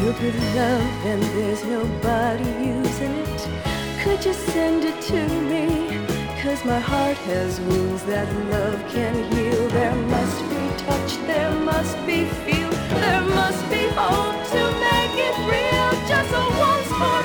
filled with love and there's nobody using it. Could you send it to me? 'Cause my heart has wounds that love can heal. There must be touch, there must be feel, there must be hope to make it real. Just a once for